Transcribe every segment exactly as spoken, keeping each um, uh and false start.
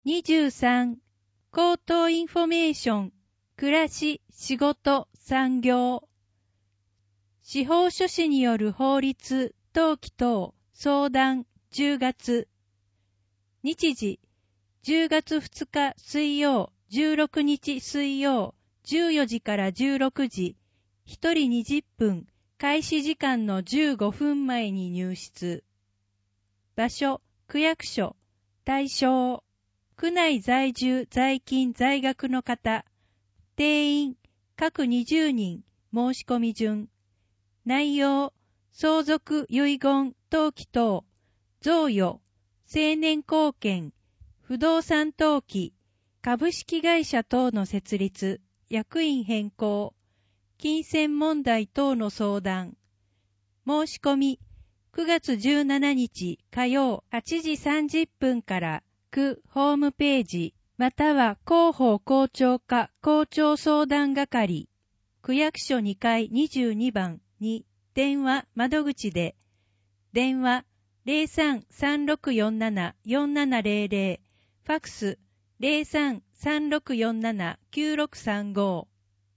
にじゅうさん、口頭インフォメーション、暮らし、仕事、産業。司法書士による法律、登記等、相談、じゅうがつ。日時、じゅうがつふつか水曜、じゅうろくにち水曜、じゅうよじからじゅうろくじ、ひとりにじゅっぷん、開始時間のじゅうごふんまえに入室。場所、区役所、対象、区内在住、在勤、在学の方、定員、各にじゅうにん、申し込み順。内容、相続、遺言、登記等、贈与、成年後見、不動産登記、株式会社等の設立、役員変更、金銭問題等の相談。申し込み、くがつじゅうしちにち火曜はちじさんじゅっぷんから区ホームページ、または広報校長課校長相談係、区役所にかいにじゅうにばんに電話窓口で、電話 ゼロさん さんろくよんなな よんななゼロゼロ、ファックス ゼロさん さんろくよんなな きゅうろくさんご。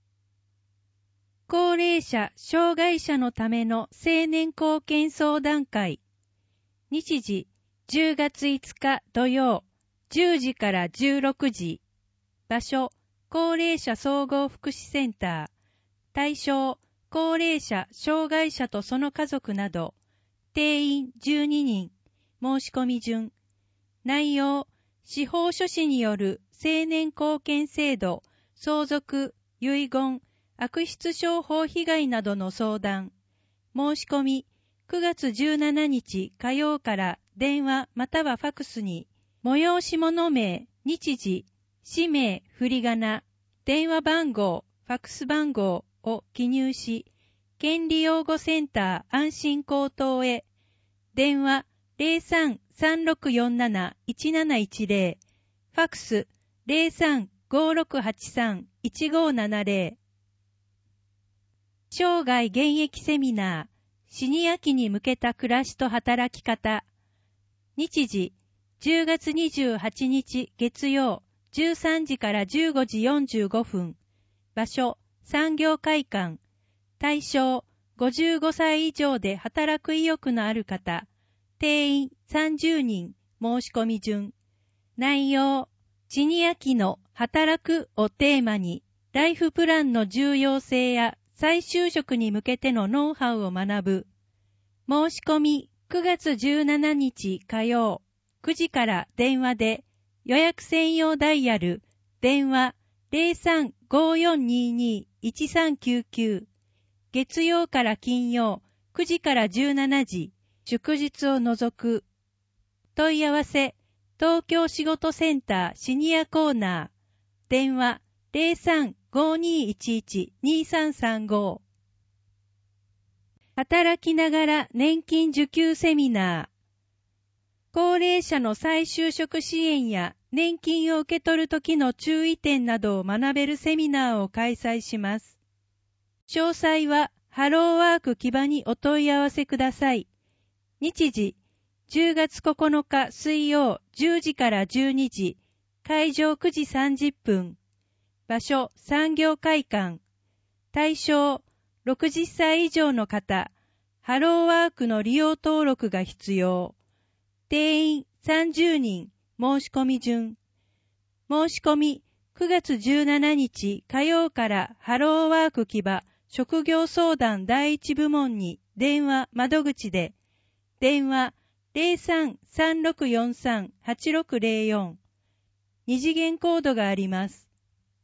高齢者、障害者のための成年後見相談会。日時、じゅうがついつか土曜、じゅうじからじゅうろくじ。場所、高齢者総合福祉センター。対象、高齢者、障害者とその家族など。定員じゅうににん。申し込み順。内容、司法書士による成年後見制度、相続、遺言、悪質商法被害などの相談。申し込み、くがつじゅうしちにち火曜から電話またはファックスに、催し物名、日時、氏名、振り仮名、電話番号、ファックス番号を記入し、権利擁護センター安心高等へ、電話 ゼロさん さんろくよんなな いちなないちゼロ、ファックス ゼロさん ごろくはちさん いちごななゼロ。生涯現役セミナー、シニア期に向けた暮らしと働き方。日時、じゅうがつにじゅうはちにち月曜、じゅうさんじからじゅうごじよんじゅうごふん。場所、産業会館。対象、ごじゅうごさい以上で働く意欲のある方。定員さんじゅうにん。申し込み順。内容、シニア期の働くをテーマに、ライフプランの重要性や再就職に向けてのノウハウを学ぶ。申し込み、くがつじゅうしちにち火曜、くじから電話で、予約専用ダイヤル、電話 ゼロさん ごよんにに いちさんきゅうきゅう。月曜から金曜、くじからじゅうしちじ、祝日を除く。問い合わせ、東京仕事センターシニアコーナー、電話 ゼロさん ごにいちいち にさんさんご。働きながら年金受給セミナー。高齢者の再就職支援や年金を受け取るときの注意点などを学べるセミナーを開催します。詳細はハローワーク木場にお問い合わせください。日時、じゅうがつここのか水曜じゅうじからじゅうにじ、会場くじさんじゅっぷん。場所、産業会館。対象、ろくじゅっさい以上の方。ハローワークの利用登録が必要。定員さんじゅうにん。申し込み順。申し込み、くがつじゅうしちにち火曜からハローワーク木場職業相談第一部門に電話窓口で、電話 ゼロさん さんろくよんさん はちろくゼロよん。二次元コードがあります。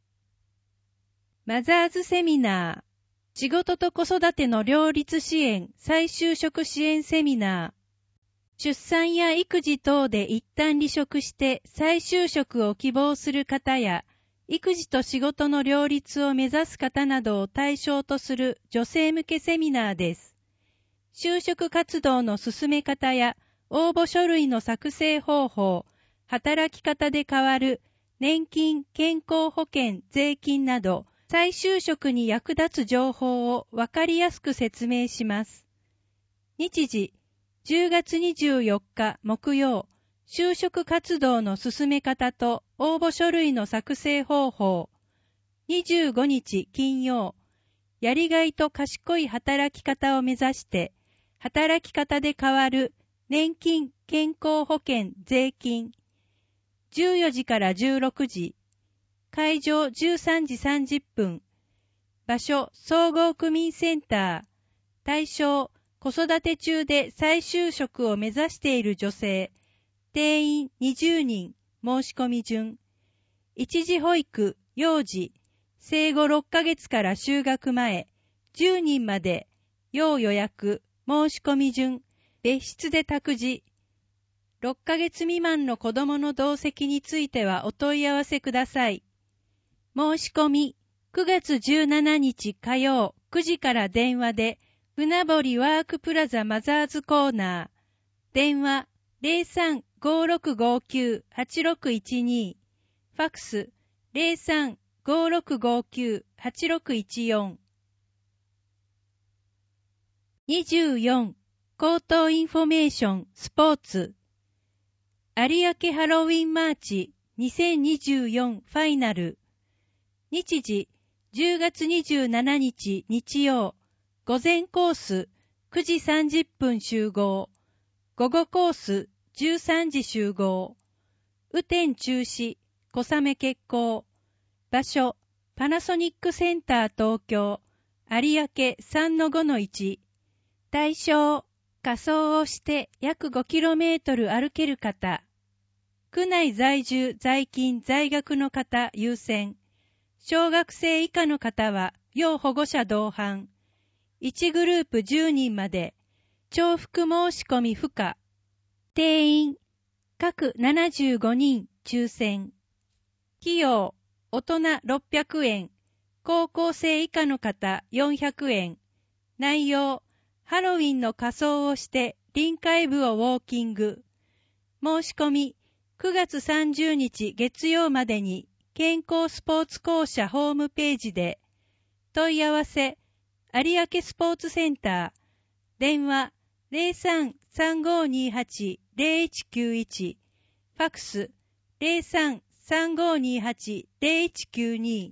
マザーズセミナー。仕事と子育ての両立支援再就職支援セミナー。出産や育児等で一旦離職して再就職を希望する方や、育児と仕事の両立を目指す方などを対象とする女性向けセミナーです。就職活動の進め方や応募書類の作成方法、働き方で変わる年金、健康保険、税金など再就職に役立つ情報をわかりやすく説明します。日時、じゅうがつにじゅうよっか木曜、 就職活動の進め方と応募書類の作成方法。にじゅうごにち金曜、やりがいと賢い働き方を目指して、働き方で変わる年金、健康保険、税金。じゅうよじからじゅうろくじ、会場じゅうさんじさんじゅっぷん、場所総合区民センター、対象子育て中で再就職を目指している女性、定員にじゅうにん、申し込み順。一時保育、幼児、生後ろっかげつから就学前、じゅうにんまで、要予約、申し込み順、別室で託児。ろっかげつ未満の子供の同席についてはお問い合わせください。申し込み、くがつじゅうしちにち火曜くじから電話で、船堀ワークプラザマザーズコーナー。電話 ゼロさん ごーろくごーきゅう はちろくいちに、ファックス ゼロさん ごーろくごーきゅう はちろくいちよん。にじゅうよん、口頭インフォメーションスポーツ。有明ハロウィンマーチにせんにじゅうよんファイナル。日時じゅうがつにじゅうしちにち日曜、午前コースくじさんじゅっぷん集合、午後コースじゅうさんじ集合、雨天中止、小雨決行。場所パナソニックセンター東京、有明 さんのごのいち。対象仮装をして約 ごキロメートル 歩ける方。区内在住在勤在学の方優先。小学生以下の方は要保護者同伴。いちグループじゅうにんまで。重複申し込み不可。定員各ななじゅうごにん抽選。費用大人ろっぴゃくえん、高校生以下の方よんひゃくえん。内容ハロウィンの仮装をして臨海部をウォーキング。申し込みくがつさんじゅうにち月曜までに健康スポーツ公社ホームページで。問い合わせ有明スポーツセンター。電話 ゼロさん さんごーにーはち ゼロいちきゅういち。ファックス ゼロさん さんごーにーはち ゼロいちきゅうに。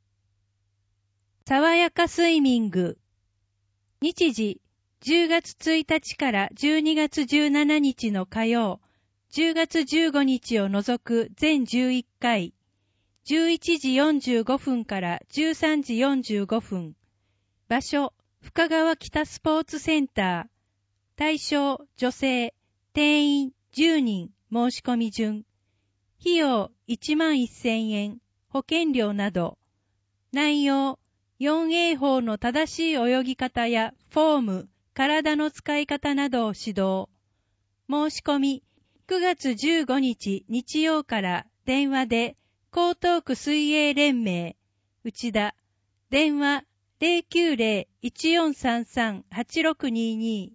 爽やかスイミング。日時じゅうがつついたちからじゅうにがつじゅうしちにちの火曜、じゅうがつじゅうごにちを除く全じゅういっかい、じゅういちじよんじゅうごふんからじゅうさんじよんじゅうごふん。場所深川北スポーツセンター。対象女性、定員じゅうにん、申し込み順。費用いちまんせんえん、保険料など。内容 よんエー 法の正しい泳ぎ方やフォーム、体の使い方などを指導。申し込みくがつじゅうごにち日曜から電話で江東区水泳連盟内田。電話 ゼロきゅうゼロ いちよんさんさん はちろくにーに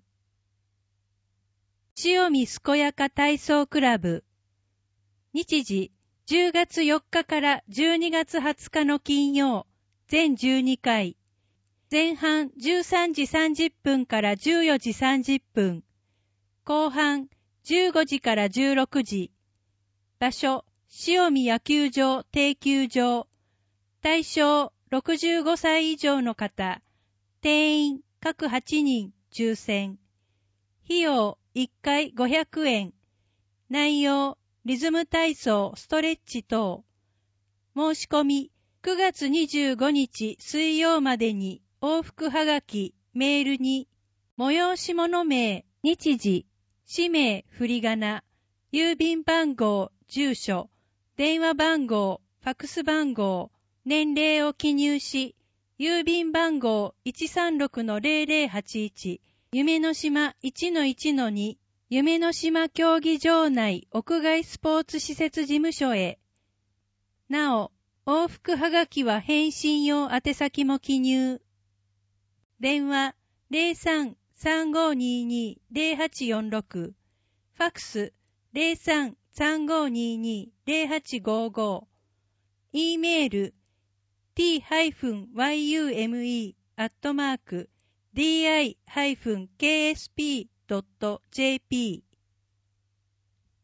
ー。塩見健やか体操クラブ。日時じゅうがつよっかからじゅうにがつはつかの金曜、全じゅうにかい。前半じゅうさんじさんじゅっぷんからじゅうよじさんじゅっぷん。後半じゅうごじからじゅうろくじ。場所塩見野球場定休場。対象ろくじゅうごさい以上の方。定員各はちにん抽選。費用いっかいごひゃくえん。内容リズム体操ストレッチ等。申し込みくがつにじゅうごにち水曜までに往復はがきメールに催し物名日時氏名振り仮名郵便番号住所電話番号ファックス番号年齢を記入し郵便番号 いちさんろくのゼロゼロはちいち 夢の島 いちのいちのに 夢の島競技場内屋外スポーツ施設事務所へ。なお往復はがきは返信用宛先も記入。電話 ゼロさん さんごーにーにー ゼロはちよんろく。ファックス ゼロさん さんごーにーにー ゼロはちごーごー。e メール ティーユーエムイー アットマーク ディーアイ ケーエスピー ドット ジェーピー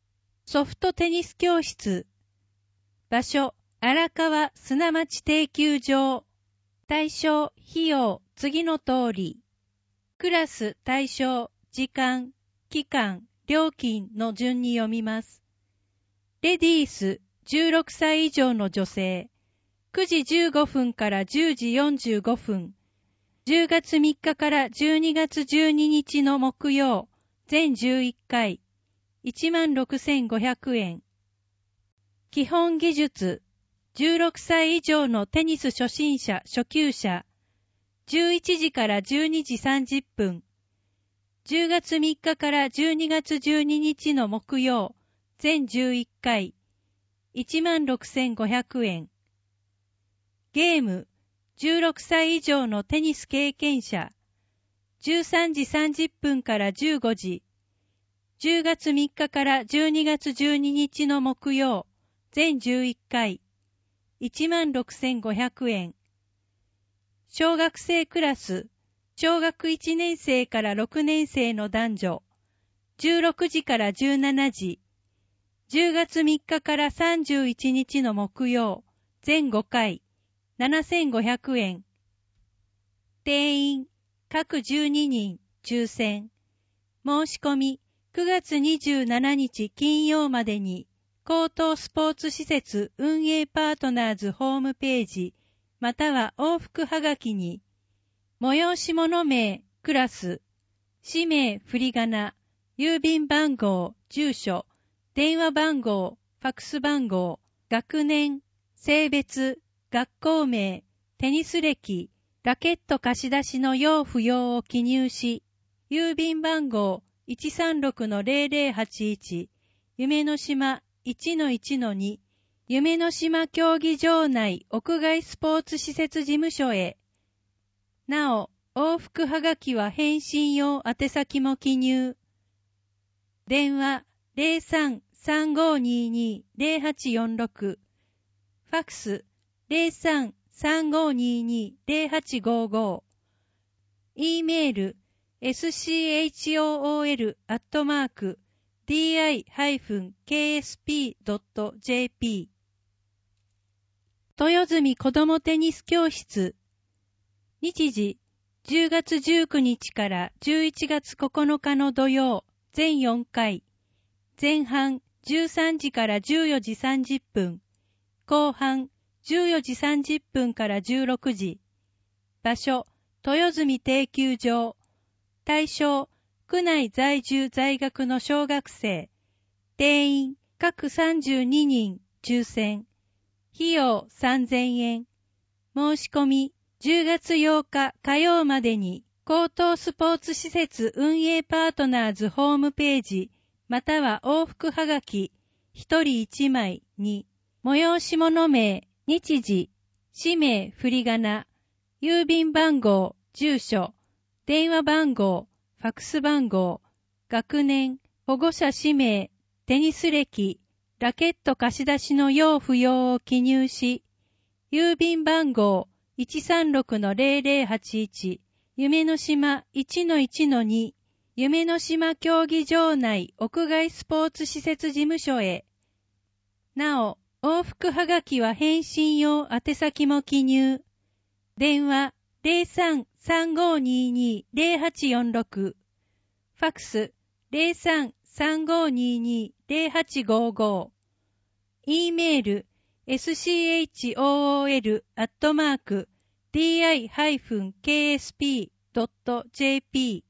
ソフトテニス教室。場所、荒川砂町定休場。対象、費用、次の通り。クラス、対象、時間、期間、料金の順に読みます。レディース、じゅうろくさい以上の女性。くじじゅうごふんからじゅうじよんじゅうごふん。じゅうがつみっかからじゅうにがつじゅうににちの木曜、全じゅういっかい。いちまんろくせんごひゃくえん。基本技術。じゅうろくさい以上のテニス初心者、初級者。じゅういちじからじゅうにじさんじゅっぷん。じゅうがつみっかからじゅうにがつじゅうににちの木曜、全じゅういっかい。いちまんろくせんごひゃくえん。ゲーム。じゅうろくさい以上のテニス経験者。じゅうさんじさんじゅっぷんからじゅうごじ。じゅうがつみっかからじゅうにがつじゅうににちの木曜、全じゅういっかい。いちまんろくせんごひゃくえん。小学生クラス。小学いちねんせいからろくねんせいの男女。じゅうろくじからじゅうしちじ。じゅうがつみっかからさんじゅういちにちの木曜、全ごかい。ななせんごひゃくえん。定員、各じゅうににん、抽選。申し込み、くがつにじゅうしちにち金曜までに、高等スポーツ施設運営パートナーズホームページ、または往復はがきに、催し物名、クラス、氏名、振り仮名、郵便番号、住所、電話番号、ファックス番号、学年、性別、学校名、テニス歴、ラケット貸し出しの要不要を記入し、郵便番号 いちさんろくのぜろぜろはちいち、夢の島 いちのいちのに、夢の島競技場内屋外スポーツ施設事務所へ。なお、往復はがきは返信用宛先も記入。電話 ゼロさん さんごにに ゼロはちよんろく、ファックス ゼロさん さんごにに ゼロはちごご、E メール エスシーエイチオーオーエル アットマーク ディーアイ ケーエスピー ドット ジェーピー 豊住子どもテニス教室。日時じゅうがつじゅうくにちからじゅういちがつここのかの土曜、全よんかい。前半じゅうさんじからじゅうよじさんじゅっぷん。後半じゅうよじさんじゅっぷんからじゅうろくじ。場所、豊住定休場。対象、区内在住在学の小学生。定員、各さんじゅうににん、抽選。費用さんぜんえん。申し込み、じゅうがつようか火曜までに、高等スポーツ施設運営パートナーズホームページ、または往復はがき、ひとりいちまいに、催し物名、日時、氏名、振り仮名、郵便番号、住所、電話番号、ファックス番号、学年、保護者氏名、テニス歴、ラケット貸し出しの要不要を記入し、郵便番号 いちさんろくのぜろぜろはちいち、夢の島 いちのいちのに、夢の島競技場内屋外スポーツ施設事務所へ。なお、往復はがきは返信用宛先も記入。電話 ゼロさん さんごにに ゼロはちよんろく、ファックス ゼロさん さんごにに ゼロはちごご、E メール エスシーエイチオーオーエル アットマーク ディーアイ ケーエスピー ドット ジェーピー。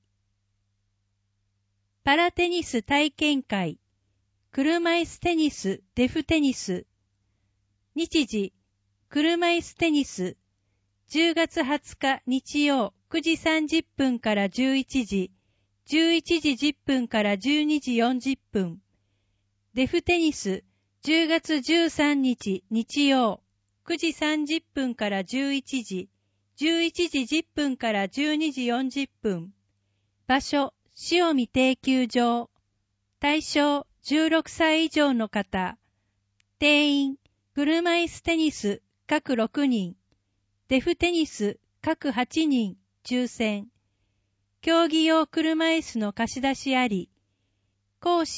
パラテニス体験会。車椅子テニス、デフテニス。日時、車椅子テニス。じゅうがつはつか日曜くじさんじゅっぷんからじゅういちじ、じゅういちじじゅっぷんからじゅうにじよんじゅっぷん。デフテニス、じゅうがつじゅうさんにち日曜くじさんじゅっぷんからじゅういちじ、じゅういちじじゅっぷんからじゅうにじよんじゅっぷん。場所、塩見定休場。対象、じゅうろくさい以上の方。定員、車椅子テニス、各ろくにん。デフテニス、各はちにん、抽選。競技用車椅子の貸し出しあり。講師、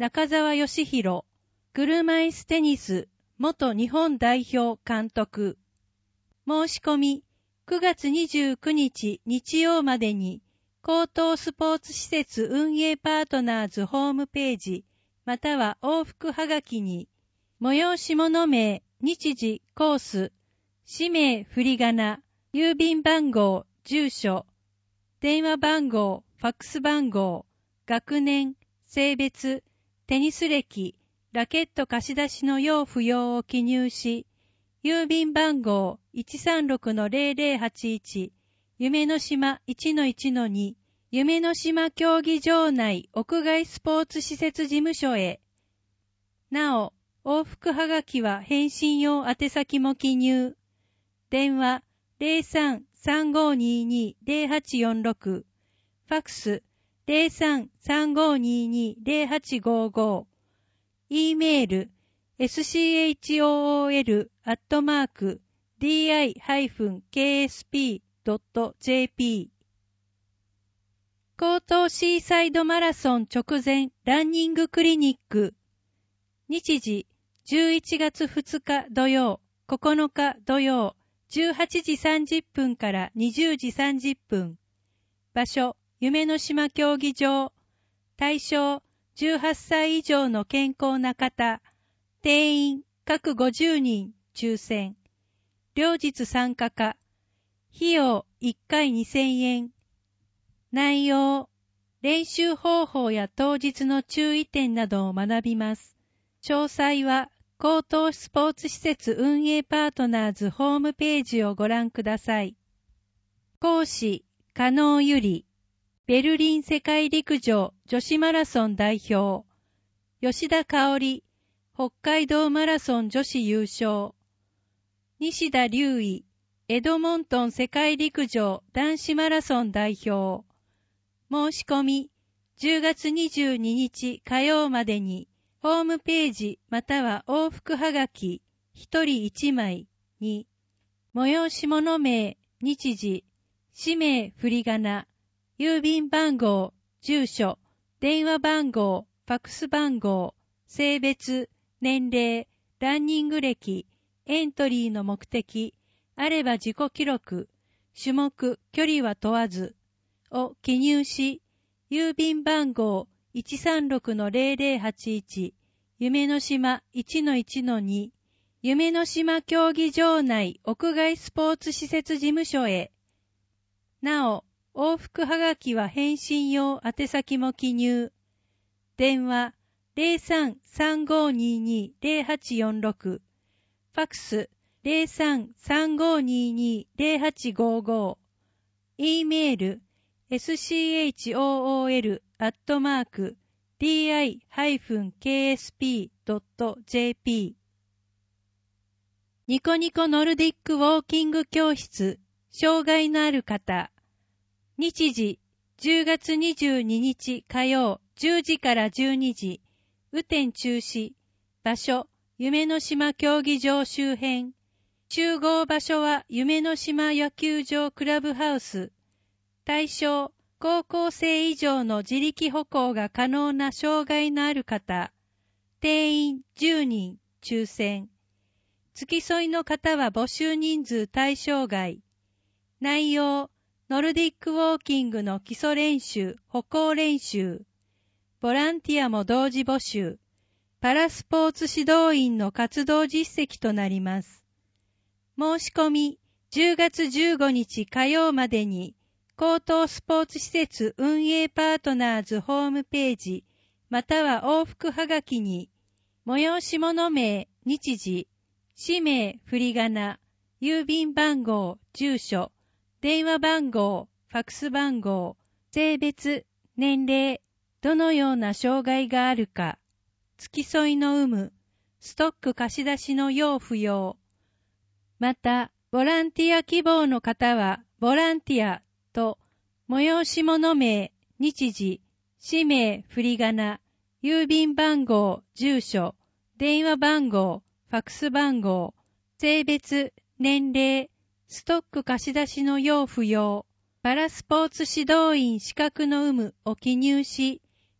中澤義弘、車椅子テニス元日本代表監督。申し込み、くがつにじゅうくにち日曜までに、高等スポーツ施設運営パートナーズホームページ、または往復はがきに、催し物名、日時、コース、氏名、振り仮名、郵便番号、住所、電話番号、ファックス番号、学年、性別、テニス歴、ラケット貸し出しの要不要を記入し、郵便番号 いちさんろくのゼロゼロはちいち、夢の島 いちのいちのに、夢の島競技場内屋外スポーツ施設事務所へ。なお、往復はがきは返信用宛先も記入。電話 ゼロさん さんごにに ゼロはちよんろく、ファックス ゼロさん さんごにに ゼロはちごご、E メール エスシーエイチオーオーエル アットマーク ディーアイ ケーエスピー ドット ジェーピー 江東シーサイドマラソン直前ランニングクリニック。日時じゅういちがつふつか土曜、ここのか土曜、じゅうはちじさんじゅっぷんからにじゅうじさんじゅっぷん。場所、夢の島競技場。対象、じゅうはっさい以上の健康な方。定員、各ごじゅうにん、抽選。両日参加可。費用、いっかいにせんえん。内容、練習方法や当日の注意点などを学びます。詳細は、高等スポーツ施設運営パートナーズホームページをご覧ください。講師、加納由里、ベルリン世界陸上女子マラソン代表、吉田香織、北海道マラソン女子優勝、西田隆衣、エドモントン世界陸上男子マラソン代表。申し込み、じゅうがつにじゅうににち火曜までに、ホームページまたは往復はがきひとりいちまいに、催し物名、日時、氏名振り仮名、郵便番号、住所、電話番号、ファックス番号、性別、年齢、ランニング歴、エントリーの目的、あれば自己記録、種目、距離は問わず、を記入し、郵便番号 いちさんろくのゼロゼロはちいち、夢の島 いちのいちのに、夢の島競技場内屋外スポーツ施設事務所へ。なお、往復はがきは返信用宛先も記入。電話 ゼロさん さんごにに ゼロはちよんろく、ファックス ゼロさん さんごにに ゼロはちごご、E メール エスシーエイチオーオーエル アットマーク ディーアイ ケーエスピー ドット ジェーピー。 ニコニコノルディックウォーキング教室、障害のある方。日時、じゅうがつにじゅうににち火曜、じゅうじからじゅうにじ、雨天中止。場所、夢の島競技場周辺。集合場所は夢の島野球場クラブハウス。対象、高校生以上の自力歩行が可能な障害のある方。定員じゅうにん、抽選。付き添いの方は募集人数対象外。内容、ノルディックウォーキングの基礎練習、歩行練習。ボランティアも同時募集。パラスポーツ指導員の活動実績となります。申し込み、じゅうがつじゅうごにち火曜までに、高等スポーツ施設運営パートナーズホームページ、または往復はがきに、催し物名、日時、氏名、振り仮名、郵便番号、住所、電話番号、ファックス番号、性別、年齢、どのような障害があるか、付き添いの有無、ストック貸し出しの要不要。また、ボランティア希望の方は、ボランティアと、催し物名、日時、氏名、振り仮名、郵便番号、住所、電話番号、ファックス番号、性別、年齢、ストック貸し出しの要不要、パラスポーツ指導員資格の有無を記入し、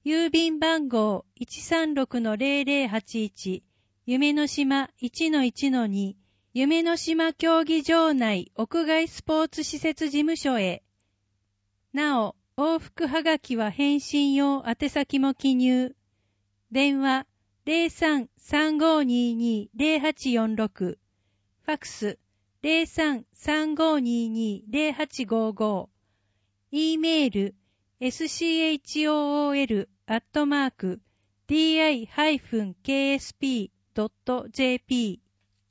郵便番号 いちさんろくのゼロゼロはちいち、夢の島 いちのいちのに、夢の島競技場内屋外スポーツ施設事務所へ。なお、往復はがきは返信用宛先も記入。電話 ゼロさん さんごにに ゼロはちよんろく、ファクス ゼロさん さんごにに ゼロはちごご、E メール エスシーエイチオーオーエル アットマーク ディーアイ ケーエスピー ドット ジェーピー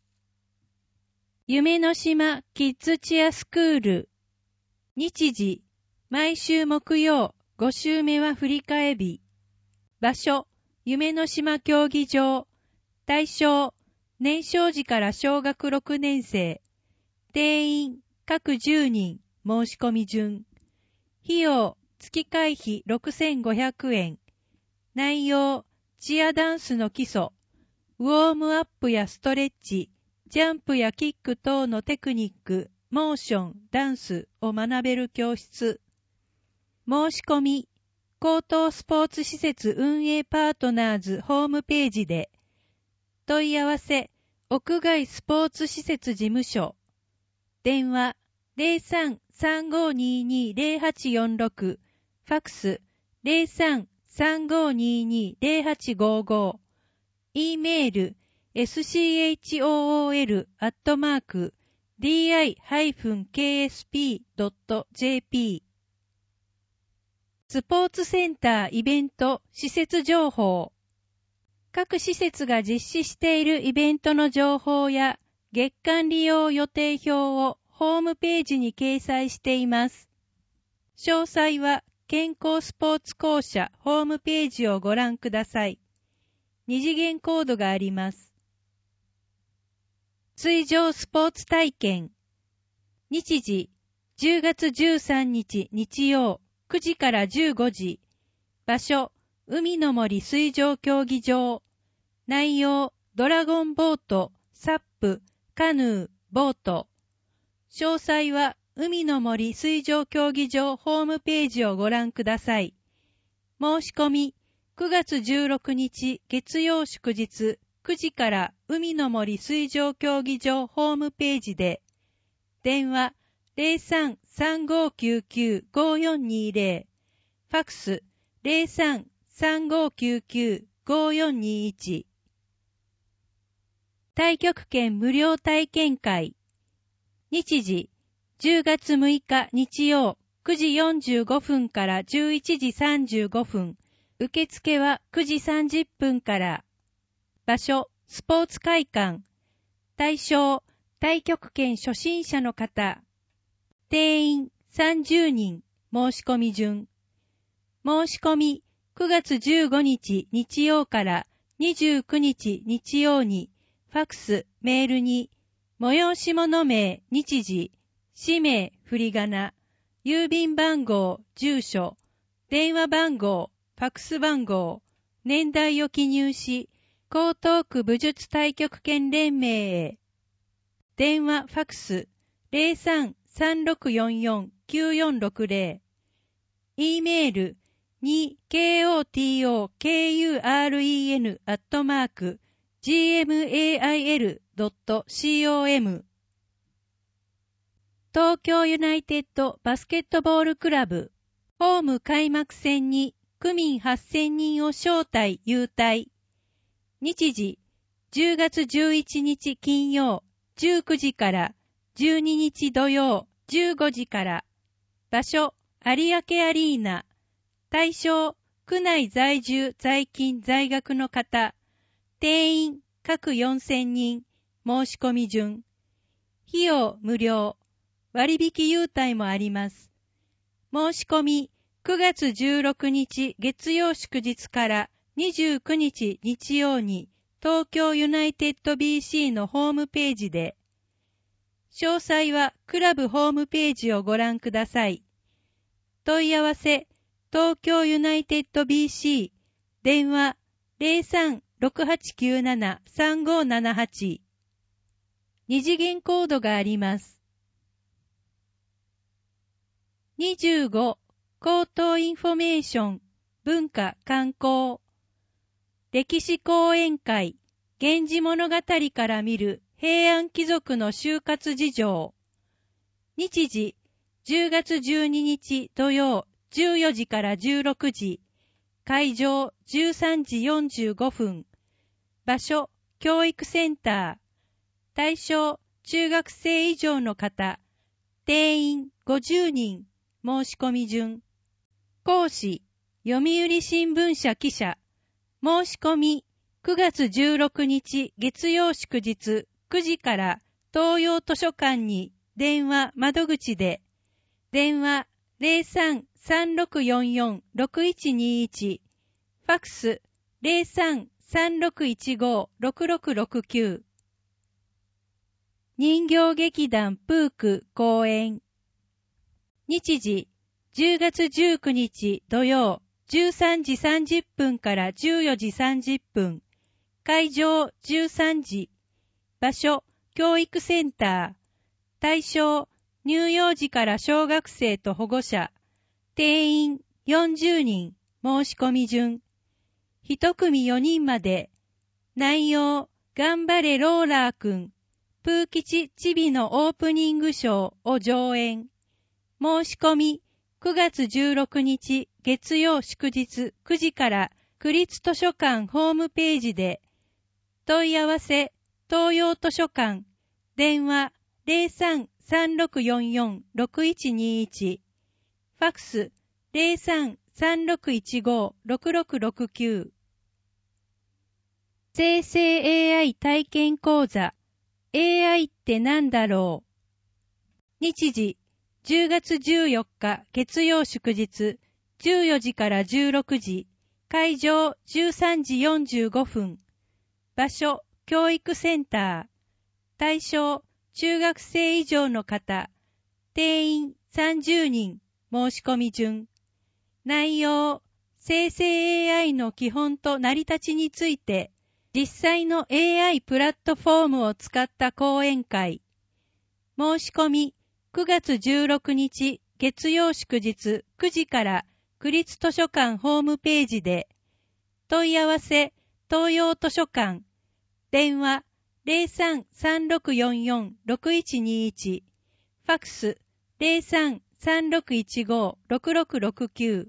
夢の島キッズチアスクール。日時毎週木曜、ご週目は振り替え日。場所夢の島競技場。対象年少時から小学ろくねん生。定員各じゅうにん。申し込み順。費用月会費ろくせんごひゃくえん。内容チアダンスの基礎、ウォームアップやストレッチ、ジャンプやキック等のテクニック、モーション、ダンスを学べる教室。申し込み高等スポーツ施設運営パートナーズホームページで。問い合わせ屋外スポーツ施設事務所。電話 ゼロさん さんごにに ゼロはちよんろく、ファクス ゼロさん さんごにに ゼロはちごご、E メール エスシーエイチオーオーエル アットマーク ディーアイ ケーエスピー ドット ジェーピー。 スポーツセンターイベント施設情報。各施設が実施しているイベントの情報や月間利用予定表をホームページに掲載しています。詳細は健康スポーツ公社ホームページをご覧ください。二次元コードがあります。水上スポーツ体験。日時じゅうがつじゅうさんにち日曜くじからじゅうごじ。場所海の森水上競技場。内容ドラゴンボート、サップ、カヌー、ボート。詳細は海の森水上競技場ホームページをご覧ください。申し込みくがつじゅうろくにち月曜祝日くじから海の森水上競技場ホームページで。電話 ゼロさん さんごきゅうきゅう ごよんにゼロ、ファクス ゼロさん さんごきゅうきゅう ごよんにいち。太極拳無料体験会。日時じゅうがつむいか日曜くじよんじゅうごふんからじゅういちじさんじゅうごふん。受付はくじさんじゅっぷんから。場所スポーツ会館。対象太極拳初心者の方。定員さんじゅうにん。申し込み順。申し込みくがつじゅうごにち日曜からにじゅうくにち日曜にファクス、メールに催し物名、日時、氏名、振り仮名、郵便番号、住所、電話番号、ファクス番号、年代を記入し、江東区武術太極拳連盟へ。電話、ファクス、ゼロさん さんろくよんよん きゅうよんろくゼロ。E メール、に ケーオーティーオーケーユーアールイーエヌ アットマーク、ジーエムエーアイエルドットコム。東京ユナイテッドバスケットボールクラブ、ホーム開幕戦に区民はっせんにんを招待優待。日時、じゅうがつじゅういちにち金曜じゅうくじからじゅうににち土曜じゅうごじから。場所、有明アリーナ。対象、区内在住在勤在学の方。定員、各よんせんにん。申し込み順。費用無料。割引優待もあります。申し込み、くがつじゅうろくにち月曜祝日からにじゅうくにち日曜に東京ユナイテッド ビーシー のホームページで。詳細はクラブホームページをご覧ください。問い合わせ、東京ユナイテッド ビーシー、電話 ゼロさん ろくはちきゅうなな さんごななはち。二次元コードがあります。にじゅうご、口頭インフォメーション、 文化観光。歴史講演会、源氏物語から見る平安貴族の就活事情。日時、じゅうがつじゅうににち土曜、じゅうよじからじゅうろくじ。会場、じゅうさんじよんじゅうごふん。場所、教育センター。対象、中学生以上の方。定員、ごじゅうにん。申し込み順。講師、読売新聞社記者。申し込み、くがつじゅうろくにち月曜祝日くじから東洋図書館に電話窓口で、電話 ゼロさん さんろくよんよん ろくいちにいち、ファックス ゼロさん さんろくいちご ろくろくろくきゅう。人形劇団プーク公演。日時、じゅうがつじゅうくにち土曜、じゅうさんじさんじゅっぷんからじゅうよじさんじゅっぷん。会場じゅうさんじ。場所、教育センター。対象、乳幼児から小学生と保護者。定員よんじゅうにん。申し込み順。一組よにんまで。内容、頑張れローラーくん。プー吉チビのオープニングショーを上演。申し込み、くがつじゅうろくにち月曜祝日くじから区立図書館ホームページで。問い合わせ、東洋図書館。電話 ゼロさん さんろくよんよん ろくいちにいち。ファックス ゼロさん さんろくいちご ろくろくろくきゅう。生成 エーアイ 体験講座。エーアイ ってなんだろう。日時、じゅうがつじゅうよっか月曜祝日、じゅうよじからじゅうろくじ。会場じゅうさんじよんじゅうごふん。場所、教育センター。対象、中学生以上の方。定員さんじゅうにん。申し込み順。内容、生成 エーアイ の基本と成り立ちについて、実際の エーアイ プラットフォームを使った講演会。申し込み、くがつじゅうろくにち月曜祝日くじから区立図書館ホームページで。問い合わせ、東洋図書館。電話 ゼロさん さんろくよんよん ろくいちにいち。ファックス ゼロさん さんろくいちご ろくろくろくきゅう。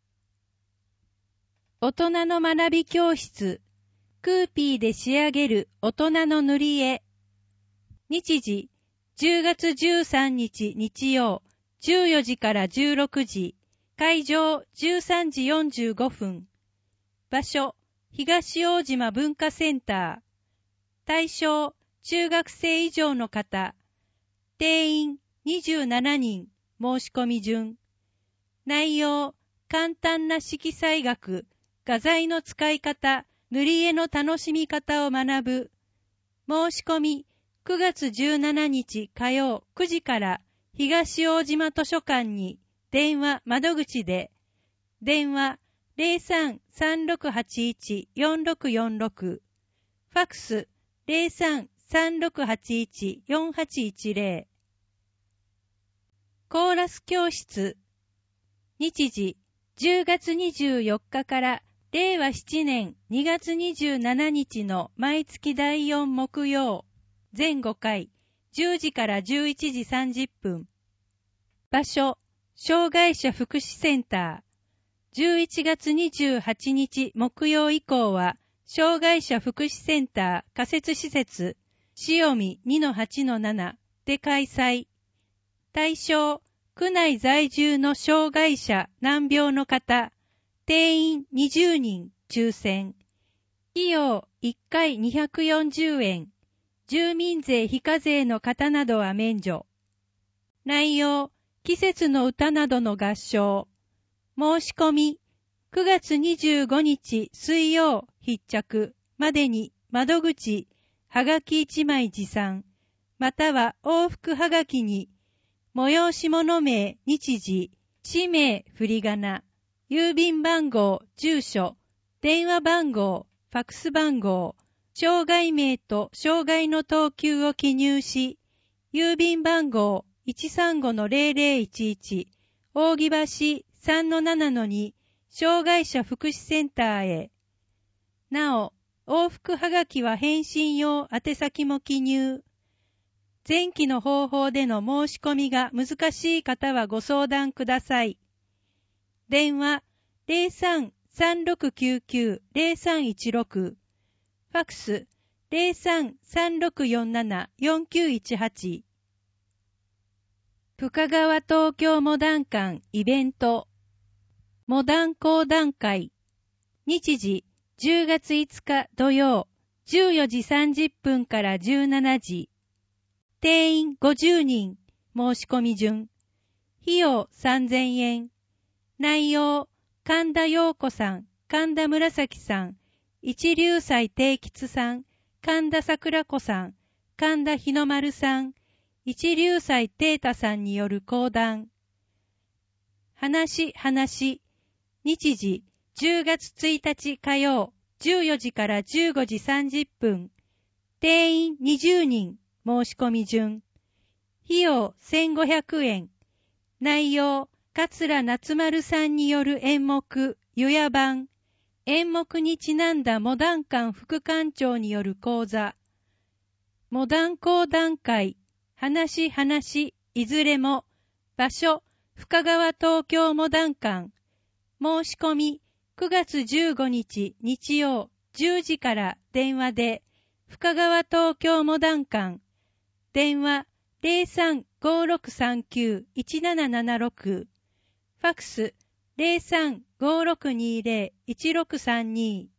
大人の学び教室。クーピーで仕上げる大人の塗り絵。日時、じゅうがつじゅうさんにち日曜、じゅうよじからじゅうろくじ。会場じゅうさんじよんじゅうごふん。場所、東大島文化センター。対象、中学生以上の方。定員にじゅうななにん。申し込み順。内容、簡単な色彩学、画材の使い方、塗り絵の楽しみ方を学ぶ。申し込み、くがつじゅうしちにち火曜くじから東大島図書館に電話窓口で。電話 ゼロさん さんろくはちいち よんろくよんろく。ファックス ゼロさん さんろくはちいち よんはちいちゼロ。コーラス教室。日時、じゅうがつにじゅうよっかかられいわななねんにがつにじゅうしちにちの毎月だいよん木曜、ぜんごかい、じゅうじからじゅういちじさんじゅっぷん。場所、障害者福祉センター。じゅういちがつにじゅうはちにち木曜以降は、障害者福祉センター仮設施設、潮見 にのはちのなな で開催。対象、区内在住の障害者難病の方。定員にじゅうにん、抽選。費用いっかいにひゃくよんじゅうえん。住民税非課税の方などは免除。内容、季節の歌などの合唱。申し込み、くがつにじゅうごにち水曜必着までに窓口、はがきいちまい持参、または往復はがきに、催し物名、日時、氏名、振り仮名、郵便番号、住所、電話番号、ファックス番号、障害名と障害の等級を記入し、郵便番号 いちさんごのゼロゼロいちいち、扇橋 さんのななのに、 障害者福祉センターへ。なお、往復はがきは返信用宛先も記入。前期の方法での申し込みが難しい方はご相談ください。電話 ゼロさん さんろくきゅうきゅう ゼロさんいちろく、ファクス ゼロさん さんろくよんなな よんきゅういちはち。深川東京モダン館イベントモダン講談会。日時じゅうがついつか土曜じゅうよじさんじゅっぷんからじゅうしちじ。定員ごじゅうにん、申し込み順。費用さんぜんえん。内容、神田陽子さん、神田紫さん、一流祭定吉さん、神田桜子さん、神田日の丸さん、一流祭定太さんによる講談。話、話。日時、じゅうがつついたち火曜、じゅうよじからじゅうごじさんじゅっぷん。定員にじゅうにん、申し込み順。費用せんごひゃくえん。内容、桂夏丸さんによる演目、湯屋版。演目にちなんだモダン館副館長による講座。モダン講談会、話話、いずれも、場所、深川東京モダン館。申し込み、くがつじゅうごにち日曜じゅうじから電話で、深川東京モダン館。電話 ゼロさん ごろくさんきゅう いちななななろく。ファクス ゼロさん ごろくにゼロ いちろくさんに。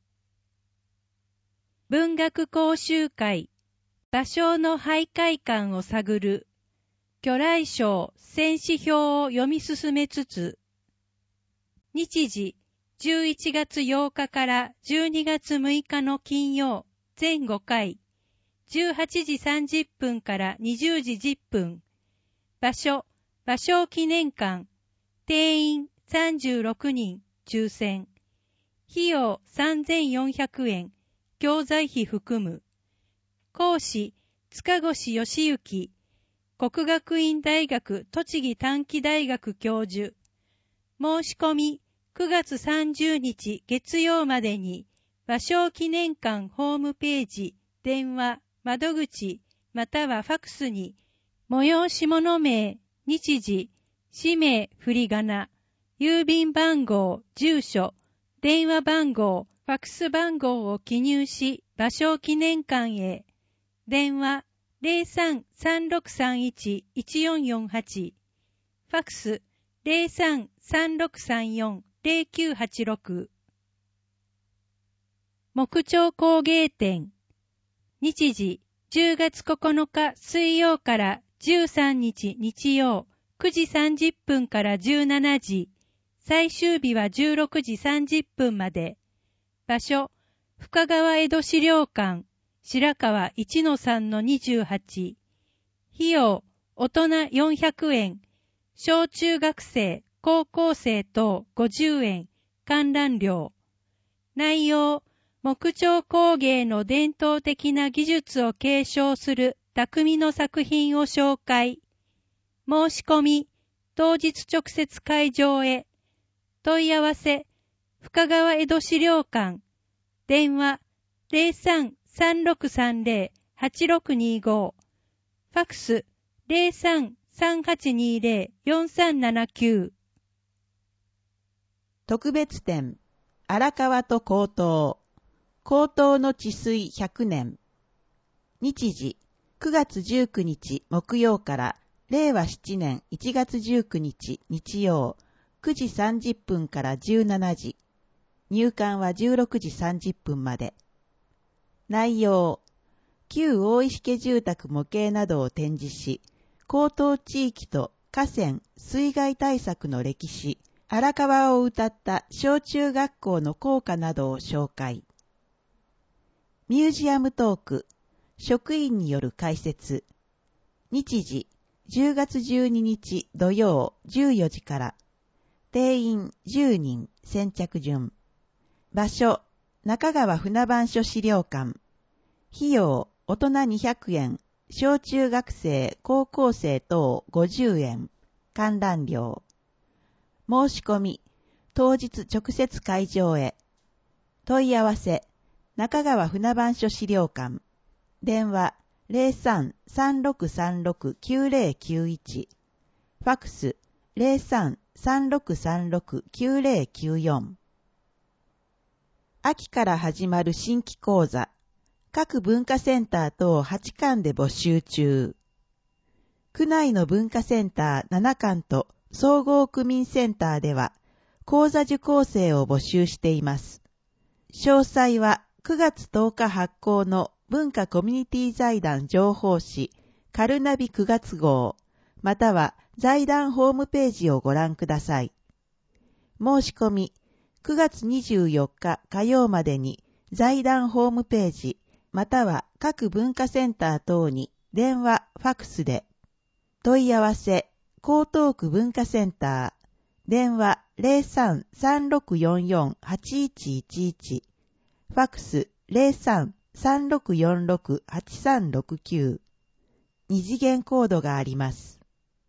文学講習会。芭蕉の俳諧観を探る。巨来章選詩表を読み進めつつ。日時、じゅういちがつようかからじゅうにがつむいかの金曜、全ごかい。じゅうはちじさんじゅっぷんからにじゅうじじゅっぷん。場所、芭蕉記念館。定員さんじゅうろくにん、抽選。費用さんぜんよんひゃくえん、教材費含む。講師、塚越義行。國學院大学栃木短期大学教授。申し込み、くがつさんじゅうにち月曜までに、芭蕉記念館ホームページ、電話、窓口、またはファクスに、催し物名、日時、氏名、振り仮名、郵便番号、住所、電話番号、ファクス番号を記入し、芭蕉記念館へ。電話、ゼロさん さんろくさんいち いちよんよんはち。ファクス、ゼロさん さんろくさんよん ゼロきゅうはちろく。木彫工芸展。日時、じゅうがつここのか水曜からじゅうさんにち日曜、くじさんじゅっぷんからじゅうしちじ。最終日はじゅうろくじさんじゅっぷんまで。場所、深川江戸資料館、白川いちのさんのにじゅうはち。費用、大人よんひゃくえん。小中学生、高校生等ごじゅうえん。観覧料。内容、木彫工芸の伝統的な技術を継承する匠の作品を紹介。申し込み、当日直接会場へ。問い合わせ、深川江戸資料館。電話、ゼロさん さんろくさんゼロ はちろくにご。ファクス、ゼロさん さんはちにゼロ よんさんななきゅう。 特別展、荒川と高等。高等の治水ひゃくねん。日時、くがつじゅうくにち木曜かられいわしちねんいちがつじゅうくにち日曜、くじさんじゅっぷんからじゅうしちじ。入館はじゅうろくじさんじゅっぷんまで。内容、旧大石家住宅模型などを展示し、高等地域と河川、水害対策の歴史、荒川を謳った小中学校の校歌などを紹介。ミュージアムトーク、職員による解説。日時、じゅうがつじゅうににち土曜じゅうよじから。定員じゅうにん、先着順。場所、中川船番所資料館。費用、大人にひゃくえん、小中学生、高校生等ごじゅうえん。観覧料。申し込み、 当日直接会場へ。問い合わせ、中川船番所資料館。電話 ゼロさん さんろくさんろく きゅうゼロきゅういち。ファクス ゼロさん さんろくさんろく きゅうゼロきゅうよん。秋から始まる新規講座。各文化センター等はちかんで募集中。区内の文化センターななかんと総合区民センターでは講座受講生を募集しています。詳細はくがつとおか発行の文化コミュニティ財団情報誌カルナビくがつ号または財団ホームページをご覧ください。申し込みくがつにじゅうよっか火曜までに財団ホームページまたは各文化センター等に電話、ファクスで。問い合わせ、江東区文化センター、電話 ゼロさん さんろくよんよん はちいちいちいち、ファクス ゼロさん さんろくよんろく はちさんろくきゅう、二次元コードがあります。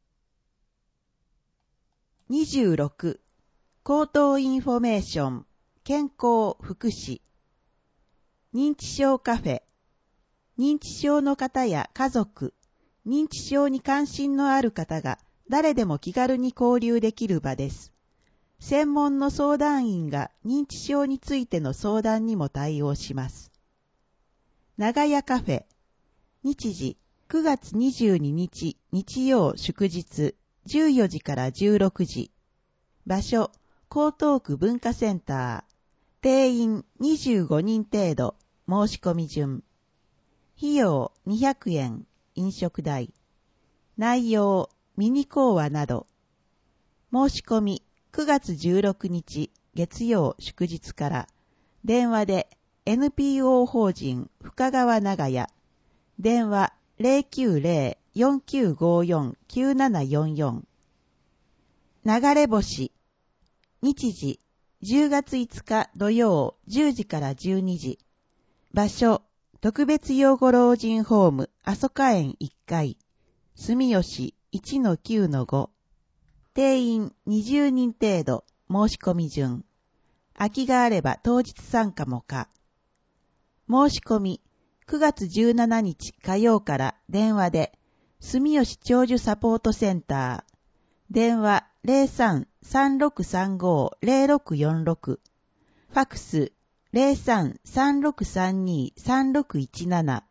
にじゅうろく、口頭インフォメーション、健康福祉、認知症カフェ、認知症の方や家族、認知症に関心のある方が誰でも気軽に交流できる場です。専門の相談員が認知症についての相談にも対応します。長屋カフェ、日時くがつにじゅうににち日曜祝日じゅうよじからじゅうろくじ。場所、江東区文化センター。定員にじゅうごにん程度、申し込み順。費用にひゃくえん、飲食代。内容、ミニ講話など。申し込みくがつじゅうろくにち月曜祝日から、電話で エヌピーオー 法人深川長屋、電話 ゼロきゅうゼロ よんきゅうごよん きゅうななよんよん。流れ星、日時じゅうがついつか土曜じゅうじからじゅうにじ。場所、特別養護老人ホーム阿蘇花園いっかい、住吉 いちのきゅうのご。定員にじゅうにん程度、申し込み順。空きがあれば当日参加も可。申し込みくがつじゅうしちにち火曜から電話で、住吉長寿サポートセンター。電話 ゼロさん さんろくさんご ゼロろくよんろく。ファクスゼロさん さんろくさんに さんろくいちなな。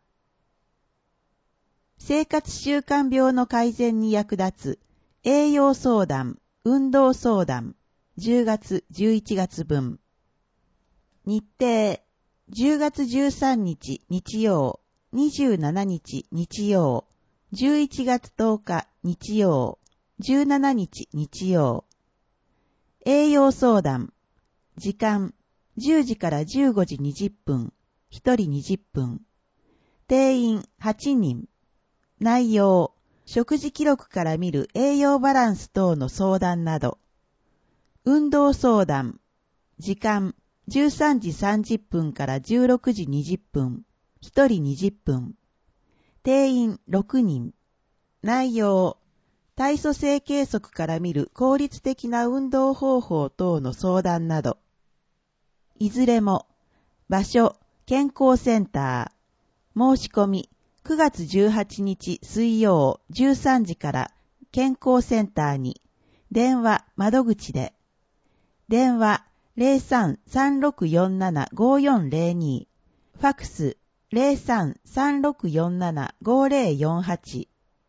生活習慣病の改善に役立つ栄養相談、運動相談、じゅうがつじゅういちがつ分。日程、じゅうがつじゅうさんにち日曜、にじゅうしちにち日曜、じゅういちがつとおか日曜、じゅうしちにち日曜。栄養相談。時間、じゅうじからじゅうごじにじゅっぷん、ひとりにじゅっぷん。定員はちにん。内容、食事記録から見る栄養バランス等の相談など。運動相談。時間、じゅうさんじさんじゅっぷんからじゅうろくじにじゅっぷん、ひとりにじゅっぷん。定員ろくにん。内容、体組成計測から見る効率的な運動方法等の相談など。いずれも、場所、健康センター。申し込み、くがつじゅうはちにち水曜じゅうさんじから健康センターに、電話窓口で。電話ゼロさん さんろくよんなな ごよんゼロに。ファクスゼロさん さんろくよんなな ごゼロよんはち。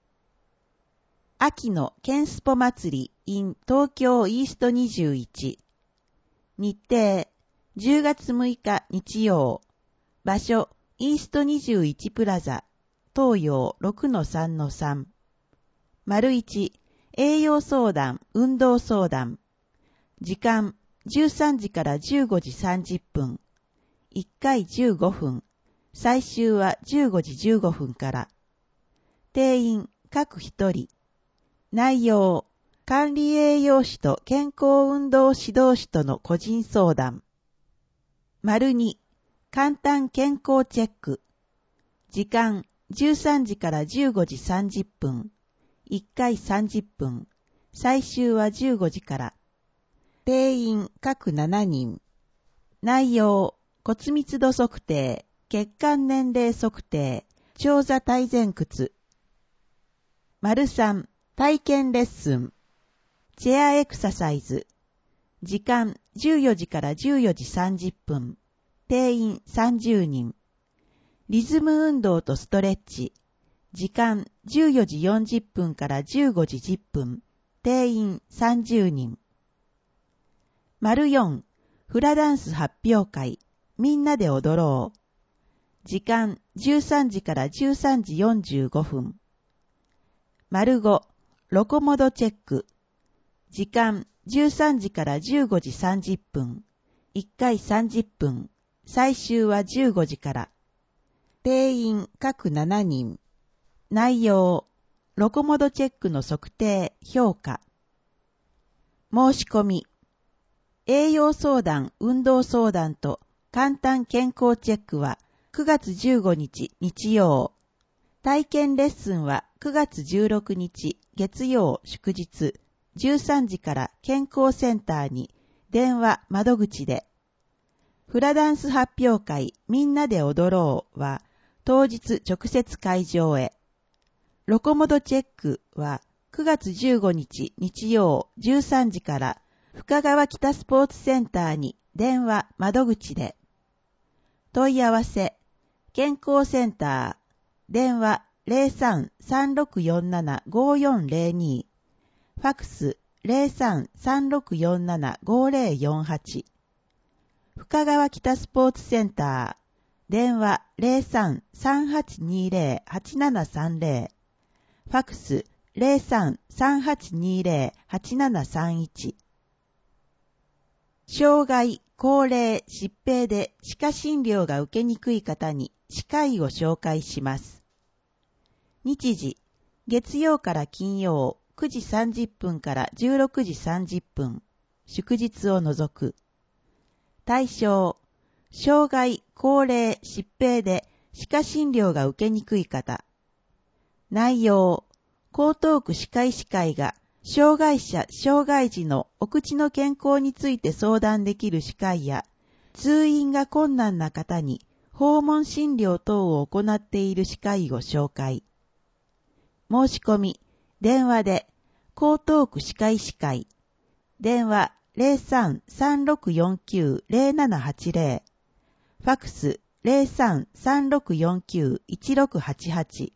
秋のケンスポ祭り in 東京イーストにじゅういち。日程、じゅうがつむいか日曜。場所、イーストにじゅういちプラザ、東洋 ろくのさんのさん。丸いち、栄養相談、運動相談。時間、じゅうさんじからじゅうごじさんじゅっぷん。いっかいじゅうごふん。最終はじゅうごじじゅうごふんから。定員、各一人。内容、管理栄養士と健康運動指導士との個人相談。丸に、簡単健康チェック。時間、じゅうさんじからじゅうごじさんじゅっぷん。いっかいさんじゅっぷん。最終はじゅうごじから。 定員各ななにん。内容、骨密度測定、血管年齢測定、長座体前屈。丸さん、体験レッスン。チェアエクササイズ。時間じゅうよじからじゅうよじさんじゅっぷん。定員さんじゅうにん。リズム運動とストレッチ。時間じゅうよじよんじゅっぷんからじゅうごじじゅっぷん。定員さんじゅうにん。丸よん、フラダンス発表会。みんなで踊ろう。時間じゅうさんじからじゅうさんじよんじゅうごふん。丸ご、ロコモドチェック。時間じゅうさんじからじゅうごじさんじゅっぷん。いっかいさんじゅっぷん。最終はじゅうごじから。定員各ななにん。内容、ロコモドチェックの測定、評価。申し込み。栄養相談、運動相談と簡単健康チェックはくがつじゅうごにち日曜。体験レッスンはくがつじゅうろくにち月曜祝日じゅうさんじから健康センターに電話窓口で。フラダンス発表会みんなで踊ろうは当日直接会場へ。ロコモドチェックはくがつじゅうごにち日曜じゅうさんじから深川北スポーツセンターに電話窓口で。問い合わせ、健康センター、電話 ゼロさん さんろくよんなな ごよんゼロに、ファクス ゼロさん さんろくよんなな ごゼロよんはち、深川北スポーツセンター、電話 ゼロさん さんはちにゼロ はちななさんゼロ、ファクス ゼロさん さんはちにゼロ はちななさんいち。障害、高齢、疾病で歯科診療が受けにくい方に歯科医を紹介します。日時、月曜から金曜くじさんじゅっぷんからじゅうろくじさんじゅっぷん、祝日を除く。対象、障害、高齢、疾病で歯科診療が受けにくい方。内容、江東区歯科医師会が障害者、障害児のお口の健康について相談できる歯科医や、通院が困難な方に訪問診療等を行っている歯科医を紹介。申し込み、電話で、江東区歯科医師会、電話 ゼロさん さんろくよんきゅう ゼロななはちゼロ、ファクス ゼロさん さんろくよんきゅう いちろくはちはち。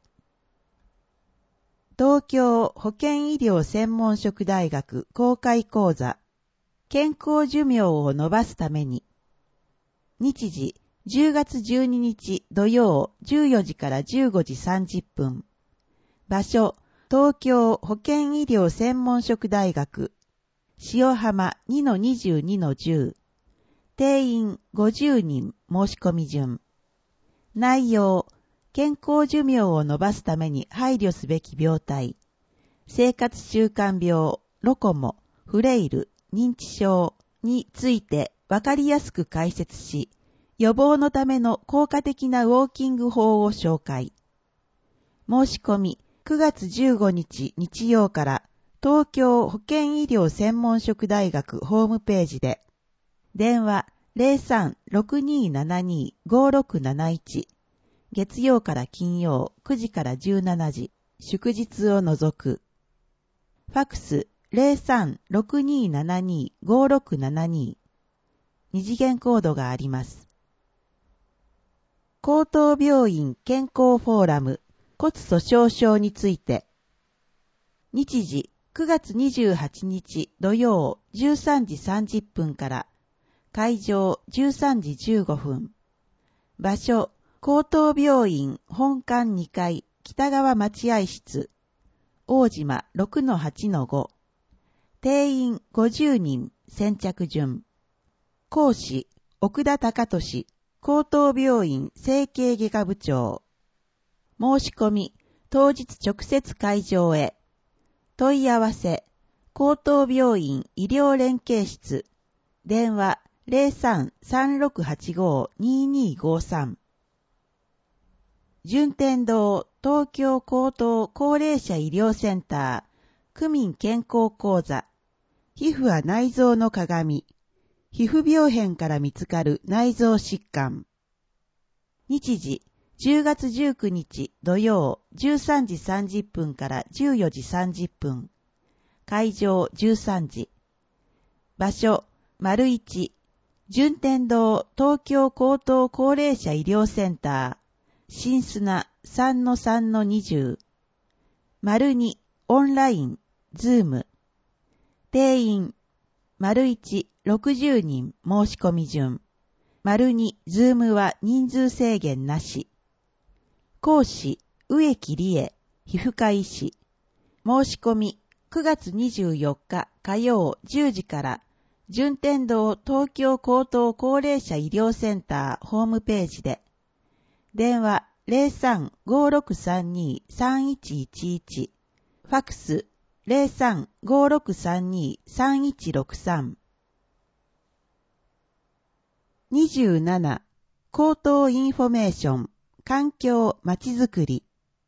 東京保健医療専門職大学公開講座、健康寿命を延ばすために。日時、じゅうがつじゅうににち土曜じゅうよじからじゅうごじさんじゅっぷん。場所、東京保健医療専門職大学、塩浜 にのにじゅうにのじゅう。定員ごじゅうにん申し込み順。内容、健康寿命を延ばすために配慮すべき病態、生活習慣病、ロコモ、フレイル、認知症についてわかりやすく解説し、予防のための効果的なウォーキング法を紹介。申し込みくがつじゅうごにち日曜から東京保健医療専門職大学ホームページで、電話 ゼロさん ろくにーななにー ごろくなないち、月曜から金曜くじからじゅうしちじ、祝日を除く。ファクス ゼロさん ろくにーななにー ごろくななに、二次元コードがあります。高等病院健康フォーラム骨粗鬆症について。日時くがつにじゅうはちにち土曜じゅうさんじさんじゅっぷんから、会場じゅうさんじじゅうごふん。場所、高等病院本館にかい北側待合室、大島 ろくのはちのご。定員ごじゅうにん先着順。講師、奥田隆俊、高等病院整形外科部長。申し込み、当日直接会場へ。問い合わせ、高等病院医療連携室、電話 ゼロさん さんろくはちご にーにーごさん。順天堂東京高等高齢者医療センター区民健康講座、 皮膚は内臓の鏡。皮膚病変から見つかる内臓疾患。日時、じゅうがつじゅうくにち土曜じゅうさんじさんじゅっぷんからじゅうよじさんじゅっぷん。会場じゅうさんじ。場所、丸一、順天堂東京高等高齢者医療センター、新砂 さんのさんのにじゅう。丸二、オンライン、ズーム。定員、丸一、ろくじゅうにん申し込み順。丸二、ズームは人数制限なし。講師、植木理恵、皮膚科医師。申し込み、くがつにじゅうよっか火曜じゅうじから、順天堂東京高等高齢者医療センターホームページで。電話 ゼロさん ごーろくさんに さんいちいちいち。ファクス ゼロさん ごーろくさんに さんいちろくさん。にじゅうなな、高等インフォメーション、環境まちづくり。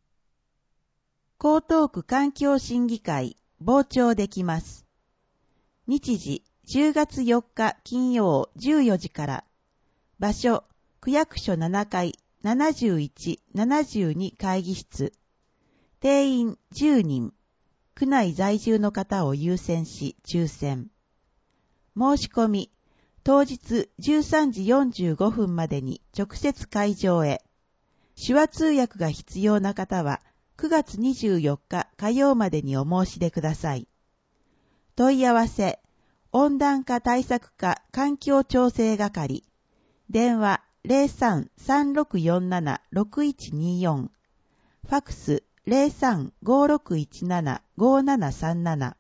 江東区環境審議会、傍聴できます。日時、じゅうがつよっか金曜じゅうよじから。場所、区役所ななかい、ななじゅういち、ななじゅうに会議室。定員じゅうにん。区内在住の方を優先し抽選。申し込み、当日じゅうさんじよんじゅうごふんまでに直接会場へ。手話通訳が必要な方はくがつにじゅうよっか火曜までにお申し出ください。問い合わせ、温暖化対策課環境調整係。電話 ゼロさん さんろくよんなな ろくいちによん。ファクス ゼロさん ごーろくいちなな ごーななさんなな。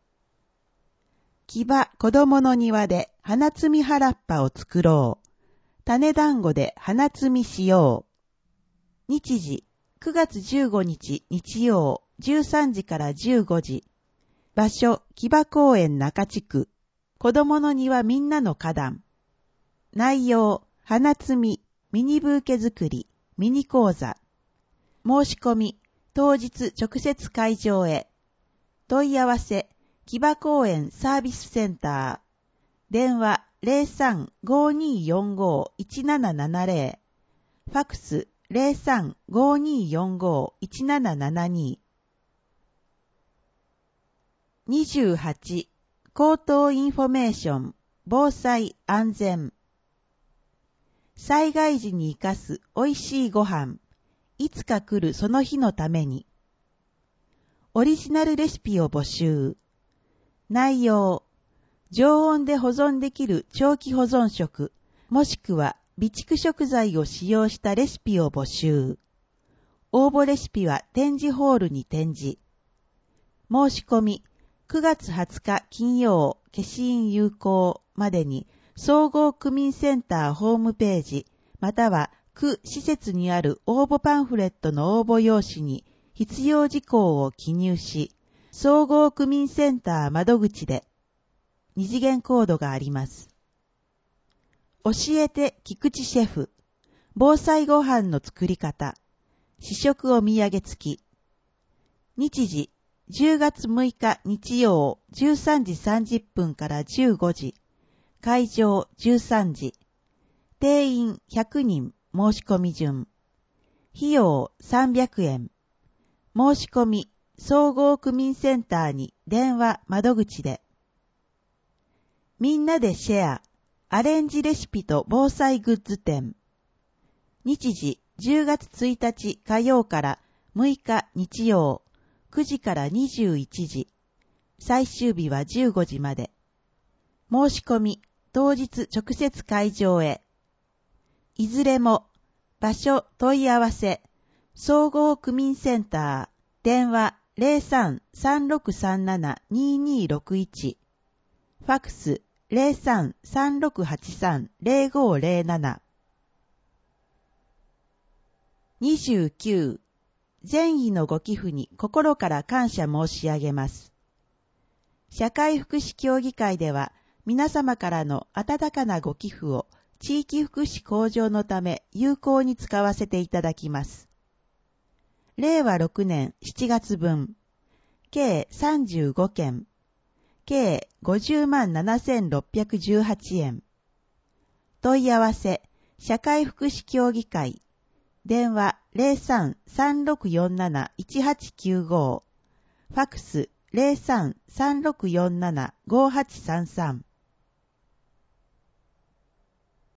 木場子供の庭で花摘み原っぱを作ろう。種団子で花摘みしよう。日時、くがつじゅうごにち日曜じゅうさんじからじゅうごじ。場所、木場公園中地区。子供の庭みんなの花壇。内容、花摘み、ミニブーケ作り、ミニ講座。申し込み、当日直接会場へ。問い合わせ、木場公園サービスセンター。電話 ゼロさん ごーにーよんごーいちななななゼロ。ファクス ゼロさん ごーにーよんごーいちななななに。にじゅうはち、高等インフォメーション、防災安全。災害時に生かすおいしいご飯。いつか来るその日のために。オリジナルレシピを募集。内容、常温で保存できる長期保存食、もしくは備蓄食材を使用したレシピを募集。応募レシピは展示ホールに展示。申し込み、くがつはつか金曜、消印有効までに、総合区民センターホームページ、または区施設にある応募パンフレットの応募用紙に必要事項を記入し、総合区民センター窓口で二次元コードがあります。教えて菊池シェフ、防災ご飯の作り方、試食お土産付き。日時、じゅうがつむいか日曜じゅうさんじさんじゅっぷんからじゅうごじ、会場じゅうさんじ、定員ひゃくにん申し込み順。費用さんびゃくえん。申し込み、総合区民センターに電話窓口で。みんなでシェア、アレンジレシピと防災グッズ展。日時、じゅうがつついたち火曜からむいか日曜、くじからにじゅういちじ。最終日はじゅうごじまで。申し込み、当日直接会場へ。いずれも、場所問い合わせ、総合区民センター、電話 ゼロさん さんろくさんなな にーにーろくいち、ファクス ゼロさん さんろくはちさん ゼロごーゼロなな。にじゅうきゅう、善意のご寄付に心から感謝申し上げます。社会福祉協議会では、皆様からの温かなご寄付を地域福祉向上のため有効に使わせていただきます。れいわろくねんしちがつぶん、計さんじゅうごけん、 計ごじゅうまんななせんろっぴゃくじゅうはちえん。問い合わせ、社会福祉協議会。電話 ゼロさん さんろくよんなな いちはちきゅうご。ファクス ゼロさん さんろくよんなな ごはちさんさん。